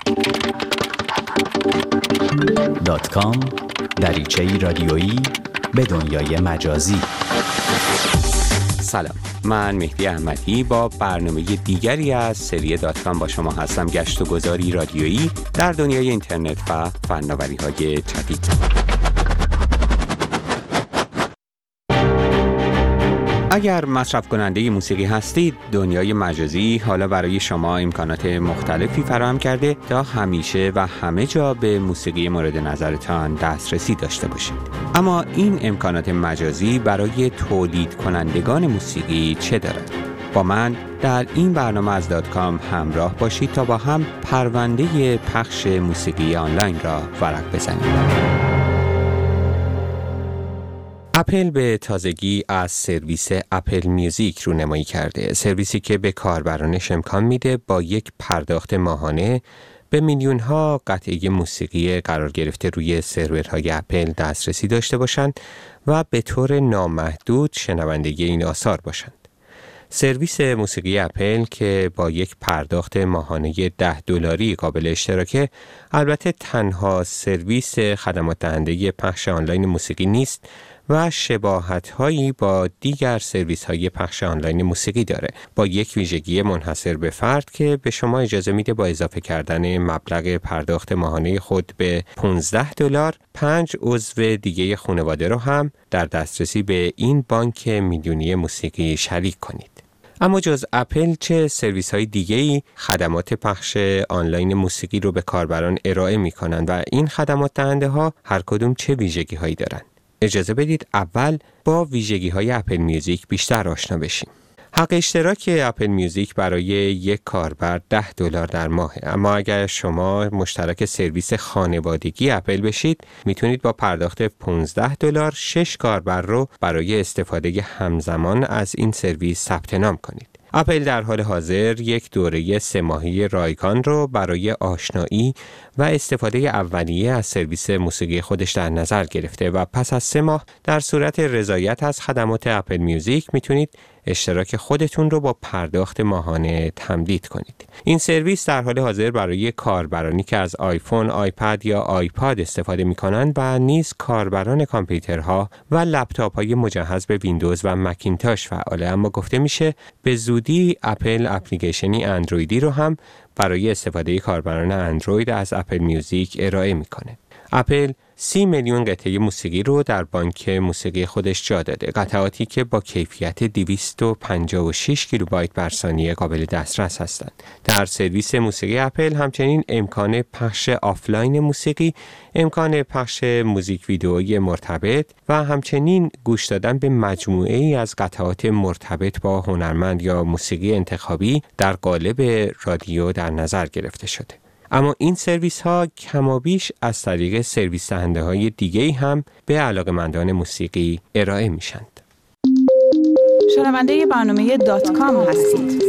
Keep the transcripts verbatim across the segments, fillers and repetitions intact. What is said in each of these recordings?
دات کام دریچه‌ای رادیویی به دنیای مجازی. سلام، من مهدی احمدی با برنامه دیگری از سری دات کام با شما هستم. گشت و گذاری رادیویی در دنیای اینترنت و فناوری‌های جدید. اگر مصرف کننده موسیقی هستید، دنیای مجازی حالا برای شما امکانات مختلفی فراهم کرده تا همیشه و همه جا به موسیقی مورد نظرتان دسترسی داشته باشید. اما این امکانات مجازی برای تولید کنندگان موسیقی چه دارد؟ با من در این برنامه از دات کام همراه باشید تا با هم پرونده پخش موسیقی آنلاین را ورق بزنیم. اپل به تازگی از سرویس اپل میوزیک رونمایی کرده، سرویسی که به کاربرانش امکان میده با یک پرداخت ماهانه به میلیون ها قطعه موسیقی قرار گرفته روی سرورهای اپل دسترسی داشته باشند و به طور نامحدود شنونده این آثار باشند. سرویس موسیقی اپل که با یک پرداخت ماهانه ده دلاری قابل اشتراکه، البته تنها سرویس خدمات دهنده پخش آنلاین موسیقی نیست و شباهت‌هایی با دیگر سرویس‌های پخش آنلاین موسیقی داره، با یک ویژگی منحصر به فرد که به شما اجازه میده با اضافه کردن مبلغ پرداخت ماهانه خود به پانزده دلار، پنج عضو دیگه خانواده رو هم در دسترسی به این بانک میلیونی موسیقی شریک کنید. اما جز اپل چه سرویس‌های دیگه‌ای خدمات پخش آنلاین موسیقی رو به کاربران ارائه می‌کنند و این خدمات دهنده‌ها هر کدوم چه ویژگی‌هایی دارند؟ اجازه بدید اول با ویژگی‌های اپل میوزیک بیشتر آشنا بشیم. حق اشتراک اپل میوزیک برای یک کاربر ده دلار در ماهه، اما اگر شما مشترک سرویس خانوادگی اپل بشید، میتونید با پرداخت پانزده دلار شش کاربر رو برای استفاده همزمان از این سرویس ثبت نام کنید. اپل در حال حاضر یک دوره سه ماهه رایگان رو برای آشنایی و استفاده اولیه از سرویس موسیقی خودش در نظر گرفته و پس از سه ماه در صورت رضایت از خدمات اپل میوزیک میتونید اشتراک خودتون رو با پرداخت ماهانه تمدید کنید. این سرویس در حال حاضر برای کاربرانی که از آیفون، آیپد یا آیپاد استفاده میکنند و نیز کاربران کامپیوترها و لپتاپ‌های مجهز به ویندوز و مکینتاش فعاله، اما گفته میشه به زودی اپل اپلیکیشنی اندرویدی رو هم برای استفاده کاربران اندروید از اپل میوزیک ارائه میکنه. اپل سی میلیون قطعه موسیقی رو در بانک موسیقی خودش جا داده، قطعاتی که با کیفیت دویست و پنجاه و شش کیلوبایت بر ثانیه قابل دسترس هستند. در سرویس موسیقی اپل همچنین امکان پخش آفلاین موسیقی، امکان پخش موزیک ویدئویی مرتبط و همچنین گوش دادن به مجموعه ای از قطعات مرتبط با هنرمند یا موسیقی انتخابی در قالب رادیو در نظر گرفته شده. اما این سرویس ها کمابیش از طریق سرویس دهنده های دیگه‌ای هم به علاقه‌مندان موسیقی ارائه میشند. شنونده برنامه دات کام هستید.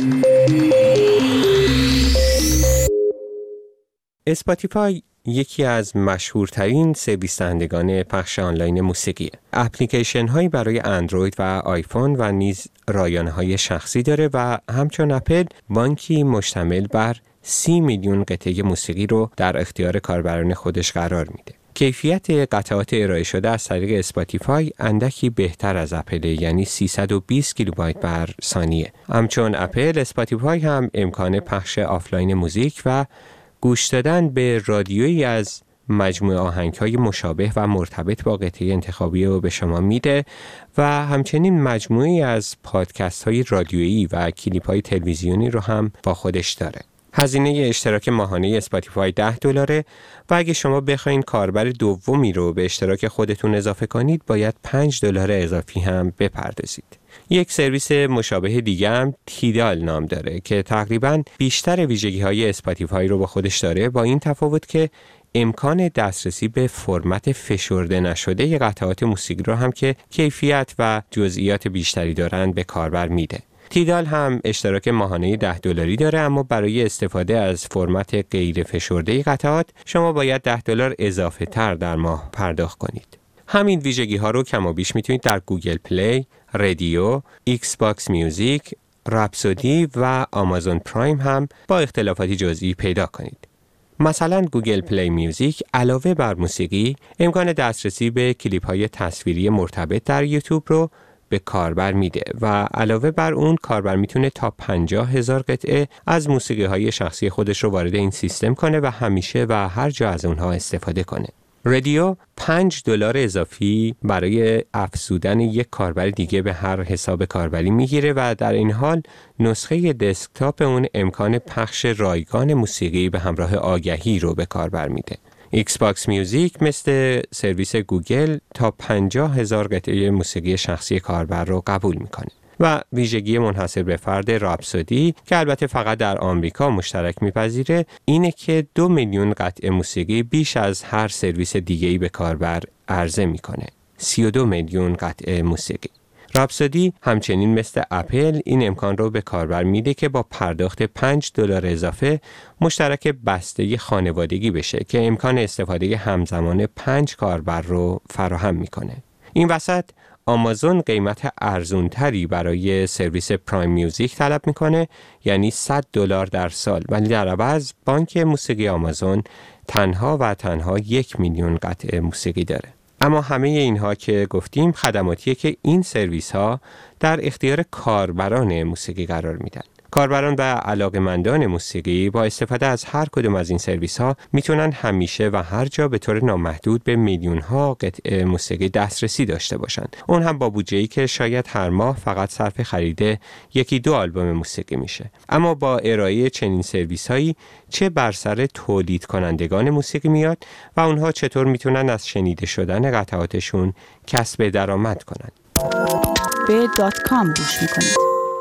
اسپاتیفای یکی از مشهورترین سرویس دهندگان پخش آنلاین موسیقی. اپلیکیشن هایی برای اندروید و آیفون و نیز رایانه های شخصی داره و همچون اپل بانکی مشتمل بر سی میلیون قطعه موسیقی رو در اختیار کاربران خودش قرار میده. کیفیت قطعات ارائه شده از طریق اسپاتیفای اندکی بهتر از اپل، یعنی سیصد و بیست کیلوبایت بر ثانیه. همچون اپل، اسپاتیفای هم امکان پخش آفلاین موزیک و گوش دادن به رادیویی از مجموعه آهنگ‌های مشابه و مرتبط با قطعه انتخابی رو به شما میده و همچنین مجموعه‌ای از پادکست‌های رادیویی و کلیپ‌های تلویزیونی رو هم با خودش داره. هزینه اشتراک ماهانه اسپاتیفای ده دلاره و اگه شما بخواین کاربر دومی رو به اشتراک خودتون اضافه کنید باید پنج دلار اضافی هم بپردازید. یک سرویس مشابه دیگه هم تیدال نام داره که تقریباً بیشتر ویژگی‌های اسپاتیفای رو با خودش داره، با این تفاوت که امکان دسترسی به فرمت فشرده نشده قطعات موسیقی رو هم که کیفیت و جزئیات بیشتری دارن به کاربر میده. تیدال هم اشتراک ماهانه ده دلاری داره، اما برای استفاده از فرمت غیر فشرده قطعات شما باید ده دلار اضافه تر در ماه پرداخت کنید. همین ویژگی ها رو کم و بیش میتونید در گوگل پلی، رادیو، ایکس باکس میوزیک، رپسودی و آمازون پرایم هم با اختلافاتی جزئی پیدا کنید. مثلا گوگل پلی میوزیک علاوه بر موسیقی امکان دسترسی به کلیپ های تصویری مرتبط در یوتیوب رو به کاربر میده و علاوه بر اون کاربر میتونه تا پنجاه هزار قطعه از موسیقی های شخصی خودش رو وارد این سیستم کنه و همیشه و هر جا از اونها استفاده کنه. رادیو پنج دلار اضافی برای افزودن یک کاربر دیگه به هر حساب کاربری میگیره و در این حال نسخه دسکتاپ اون امکان پخش رایگان موسیقی به همراه آگهی رو به کاربر میده. ایکس باکس میوزیک مثل سرویس گوگل تا پنجاه هزار قطعه موسیقی شخصی کاربر رو قبول میکنه. و ویژگی منحصر به فرد راپسودی که البته فقط در آمریکا مشترک میپذیره اینه که دو میلیون قطعه موسیقی بیش از هر سرویس دیگه‌ای به کاربر عرضه میکنه. سی و دو میلیون قطعه موسیقی. راپسودی همچنین مثل اپل این امکان رو به کاربر میده که با پرداخت پنج دلار اضافه مشترک بسته خانوادگی بشه که امکان استفاده همزمان پنج کاربر رو فراهم میکنه. این وسط آمازون قیمت ارزونتری برای سرویس پرایم میوزیک طلب میکنه، یعنی صد دلار در سال، ولی در عوض بانک موسیقی آمازون تنها و تنها یک میلیون قطعه موسیقی داره. اما همه اینها که گفتیم خدماتیه که این سرویس ها در اختیار کاربران موسیقی قرار میدن. کاربران و علاقه‌مندان موسیقی با استفاده از هر کدوم از این سرویس ها میتونن همیشه و هر جا به طور نامحدود به میلیون ها قطعه موسیقی دسترسی داشته باشند. اون هم با بودجه‌ای که شاید هر ماه فقط صرف خرید یکی دو آلبوم موسیقی میشه. اما با ارائه چنین سرویس هایی چه بر سر تولید کنندگان موسیقی میاد و اونها چطور میتونن از شنیده شدن قطعاتشون کسب درآمد کنند. به دات کام گوش میکنید.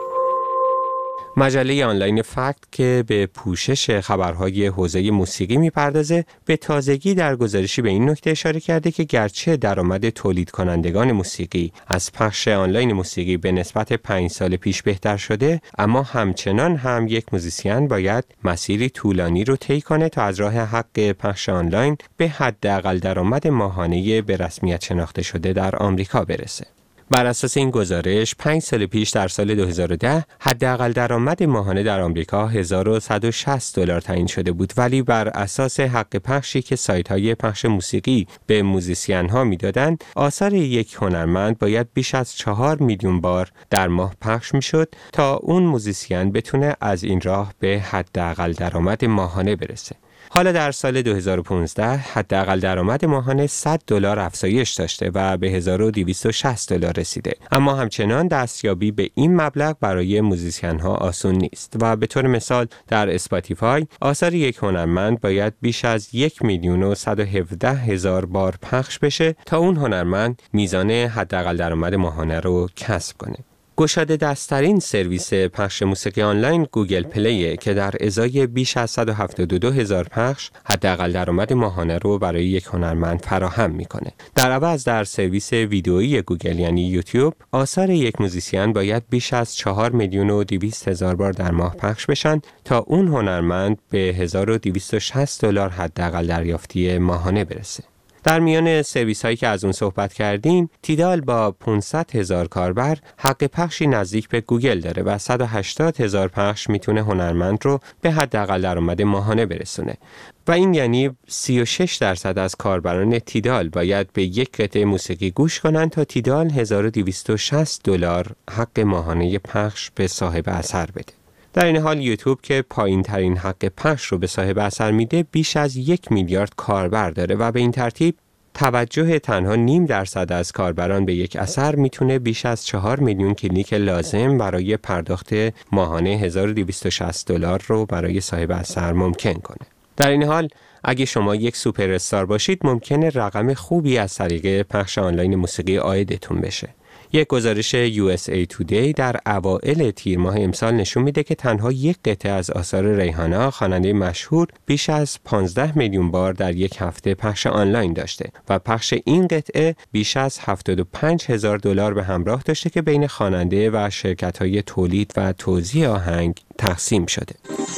مجله آنلاین فکت که به پوشش خبرهای حوزه موسیقی میپردازه به تازگی در گزارشی به این نکته اشاره کرده که گرچه درآمد تولید کنندگان موسیقی از پخش آنلاین موسیقی به نسبت پنج سال پیش بهتر شده، اما همچنان هم یک موزیسین باید مسیری طولانی رو طی کنه تا از راه حق پخش آنلاین به حداقل درآمد ماهانه به رسمیت شناخته شده در آمریکا برسه. بر اساس این گزارش پنج سال پیش در سال دو هزار و ده حداقل درآمد ماهانه در آمریکا هزار و صد و شصت دلار تعیین شده بود، ولی بر اساس حق پخشی که سایت‌های پخش موسیقی به موزیسین‌ها میدادند آثار یک هنرمند باید بیش از چهار میلیون بار در ماه پخش میشد تا اون موزیسین بتونه از این راه به حداقل درآمد ماهانه برسه. حالا در سال دو هزار و پانزده حداقل درآمد ماهانه صد دلار افزایش داشته و به هزار و دویست و شصت دلار رسیده، اما همچنان دستیابی به این مبلغ برای موزیسین‌ها آسون نیست و به طور مثال در اسپاتیفای آثار یک هنرمند باید بیش از یک میلیون و صد و هفده هزار بار پخش بشه تا اون هنرمند میزان حداقل درآمد ماهانه رو کسب کنه. گشاده دست‌ترین سرویس پخش موسیقی آنلاین گوگل پلی که در ازای بیش از صد و هفتاد و دو هزار پخش حداقل درآمد ماهانه رو برای یک هنرمند فراهم میکنه. در عوض در سرویس ویدئویی گوگل یعنی یوتیوب آثار یک موزیسین باید بیش از چهار میلیون و دویست هزار بار در ماه پخش بشن تا اون هنرمند به هزار و دویست و شصت دلار حداقل دریافتی ماهانه برسه. در میان سرویس هایی که از اون صحبت کردیم، تیدال با پانصد هزار کاربر حق پخشی نزدیک به گوگل داره و صد و هشتاد هزار پخش میتونه هنرمند رو به حداقل درآمد ماهانه برسونه و این یعنی سی و شش درصد از کاربران تیدال باید به یک قطعه موسیقی گوش کنن تا تیدال هزار و دویست و شصت دلار حق ماهانه پخش به صاحب اثر بده. در این حال یوتیوب که پایین ترین حق پخش رو به صاحب اثر میده بیش از یک میلیارد کاربر داره و به این ترتیب توجه تنها نیم درصد از کاربران به یک اثر میتونه بیش از چهار میلیون کلیک لازم برای پرداخت ماهانه هزار و دویست و شصت دلار رو برای صاحب اثر ممکن کنه. در این حال اگه شما یک سوپر استار باشید ممکنه رقم خوبی از طریق پخش آنلاین موسیقی عایدتون بشه. یک گزارش یو اس ای تودی در اوائل تیر ماه امسال نشون میده که تنها یک قطعه از آثار ریحانا خواننده مشهور بیش از پانزده میلیون بار در یک هفته پخش آنلاین داشته و پخش این قطعه بیش از هفتاد و پنج هزار دلار به همراه داشته که بین خواننده و شرکت‌های تولید و توزیع آهنگ تقسیم شده.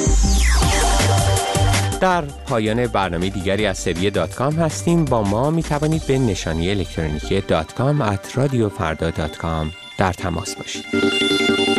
در پایان برنامه دیگری از سری دات کام هستیم. با ما می توانید به نشانی الکترونیکی دات کام ات رادیو فردا دات کام در تماس باشید.